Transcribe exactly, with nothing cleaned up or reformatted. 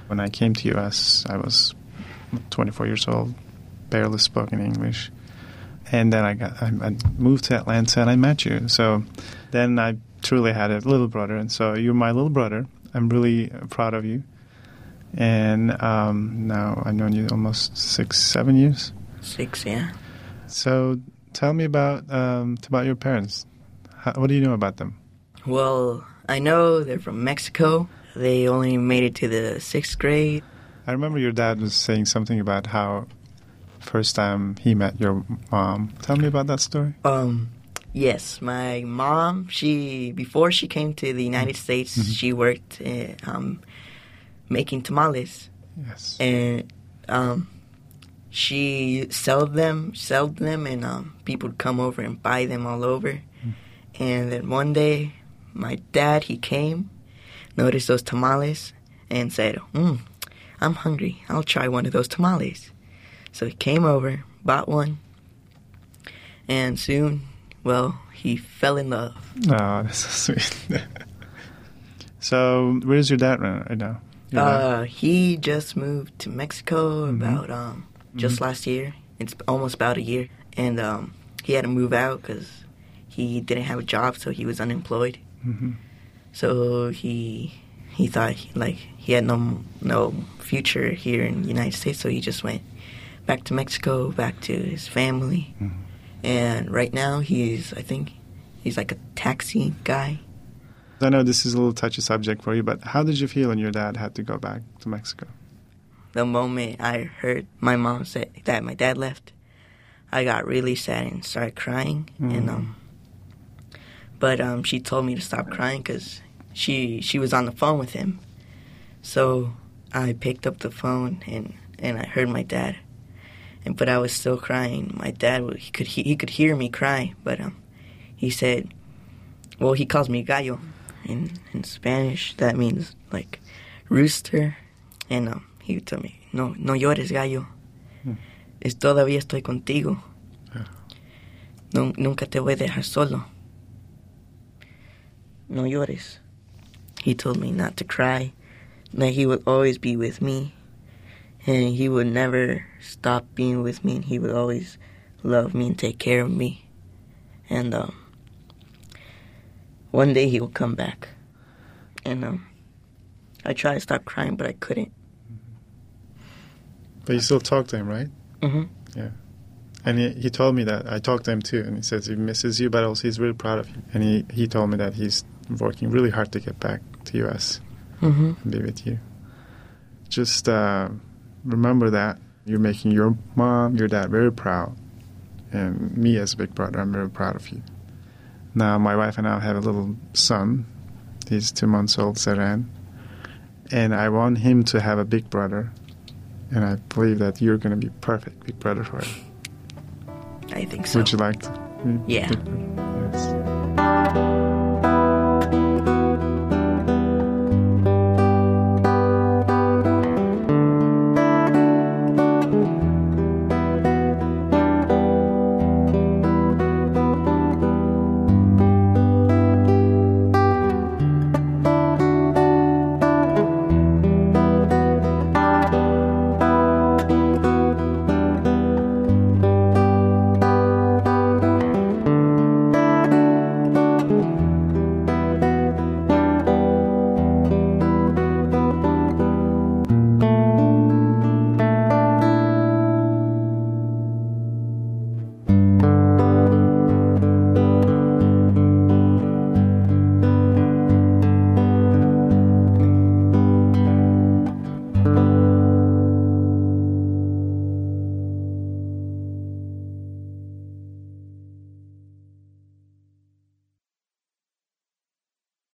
When I came to U S, I was twenty-four years old, barely spoken English. And then I got I, I moved to Atlanta and I met you. So then I truly had a little brother. And so you're my little brother. I'm really proud of you. And um, now I've known you almost six, seven years. Six, yeah. So tell me about um, about your parents. How, what do you know about them? Well, I know they're from Mexico. They only made it to the sixth grade. I remember your dad was saying something about how first time he met your mom. Tell me about that story. Um, yes, my mom, she, before she came to the United States, Mm-hmm. she worked uh, um, making tamales. Yes. And um, she sold them, sold them, and um, people would come over and buy them all over. Mm. And then one day, my dad, he came, noticed those tamales, and said, mm, I'm hungry. I'll try one of those tamales. So he came over, bought one, and soon, well, he fell in love. Oh, that's so sweet. So, where's your dad right now? Your uh, dad? He just moved to Mexico Mm-hmm. about um, just Mm-hmm. last year. It's almost about a year. And um, he had to move out because he didn't have a job, so he was unemployed. Mm-hmm. So he he thought, he, like, he had no no future here in the United States, so he just went back to Mexico, back to his family. Mm-hmm. And right now, he's, I think, he's like a taxi guy. I know this is a little touchy subject for you, but how did you feel when your dad had to go back to Mexico? The moment I heard my mom say that my dad left, I got really sad and started crying. Mm-hmm. And um, but um, she told me to stop crying because she she was on the phone with him. So I picked up the phone and, and I heard my dad. And but I was still crying. My dad, he could he, he could hear me cry, but um, he said, well, he calls me gallo in in Spanish. That means like rooster. And um, he told me, no, no llores, gallo. Hmm. Es todavía estoy contigo. Yeah. No, nunca te voy a dejar solo. No llores. He told me not to cry, that he would always be with me, and he would never stop being with me, and he would always love me and take care of me. And um, one day he will come back. And um, I tried to stop crying, but I couldn't. But you still talk to him, right? Mm-hmm. Yeah. And he, he told me that. I talked to him too, and he says he misses you, but also he's really proud of you. And he, he told me that he's working really hard to get back to U S Mm-hmm. and be with you. Just uh, remember that. You're making your mom, your dad very proud. And me as a big brother, I'm very proud of you. Now, my wife and I have a little son. He's two months old, Seren. And I want him to have a big brother. And I believe that you're going to be perfect big brother for him. I think so. Would you like to? Yeah. Yeah.